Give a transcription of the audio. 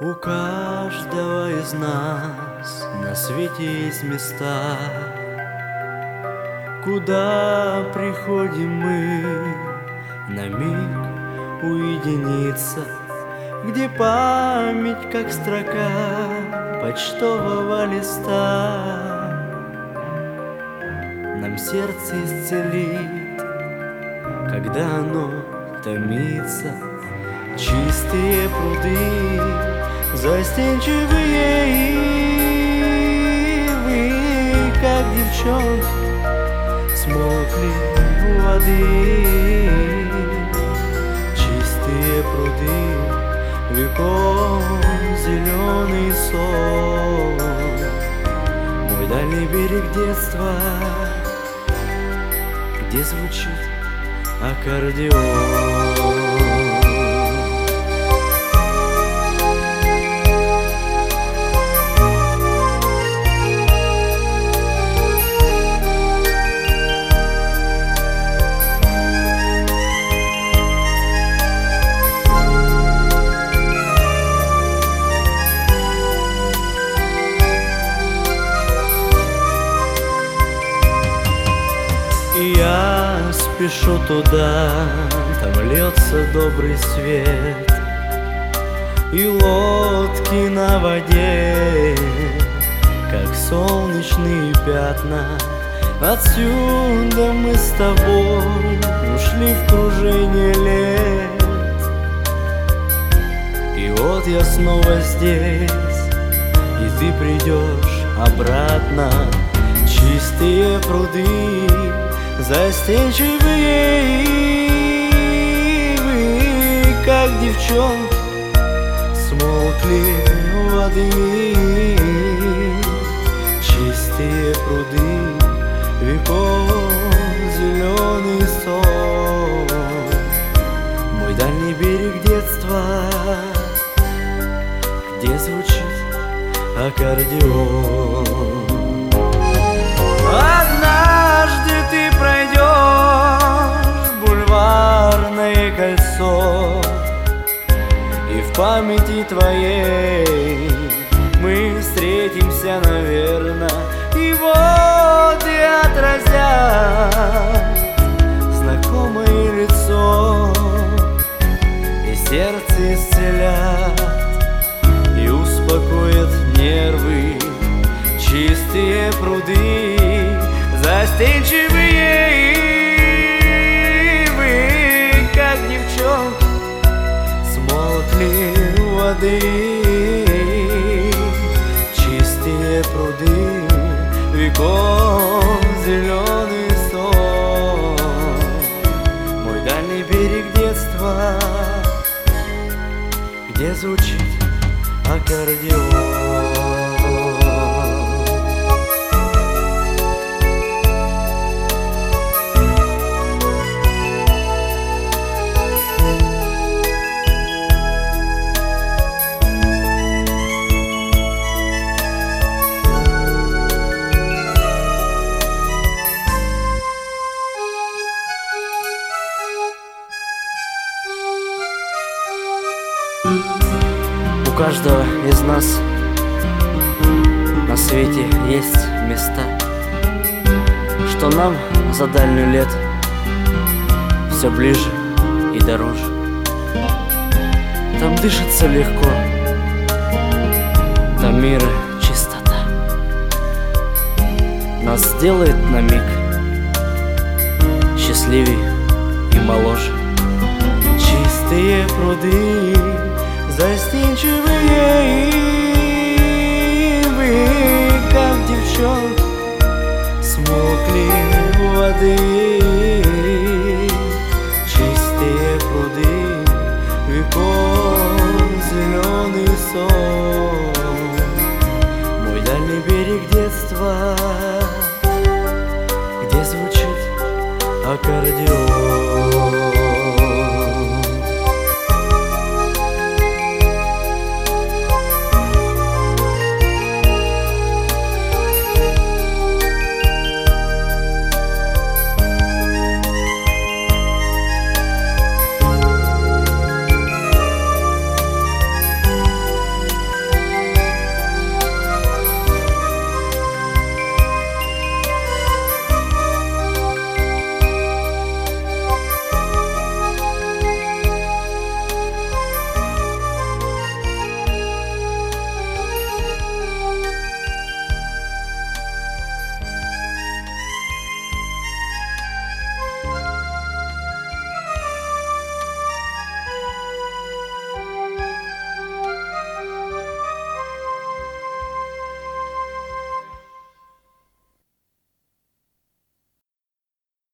У каждого из нас на свете есть места, куда приходим мы на миг уединиться, где память, как строка почтового листа, нам сердце исцелит, когда оно томится. Чистые пруды, застенчивые ивы, как девчонки, смолкли у воды. Чистые пруды, веков зеленый сон, мой дальний берег детства, где звучит аккордеон. И я спешу туда, там льется добрый свет, и лодки на воде, как солнечные пятна. Отсюда мы с тобой ушли в кружение лет, и вот я снова здесь, и ты придешь обратно. Чистые пруды, застенчивые ивы, как девчонки, смолкли у воды. Чистые пруды, веков зеленый сон, мой дальний берег детства, где звучит аккордеон. Однажды ты пройдешь бульварное кольцо, и в памяти твоей мы встретимся, наверно, и воды отразят знакомое лицо, и сердце исцелят, и успокоят нервы. Чистые пруды, застенчивые ивы, как девчонки, смолкли у воды. Чистые пруды, веков зеленый сон, мой дальний берег детства, где звучит аккордеон. У каждого из нас на свете есть места, что нам за дальнюю лет все ближе и дороже. Там дышится легко, там мира чистота, нас сделает на миг счастливее и моложе. Чистые пруды, застенчивые ивы, как девчонки, смолкли у воды. Чистые пруды, веков зеленый сон, мой дальний берег детства, где звучит аккордеон.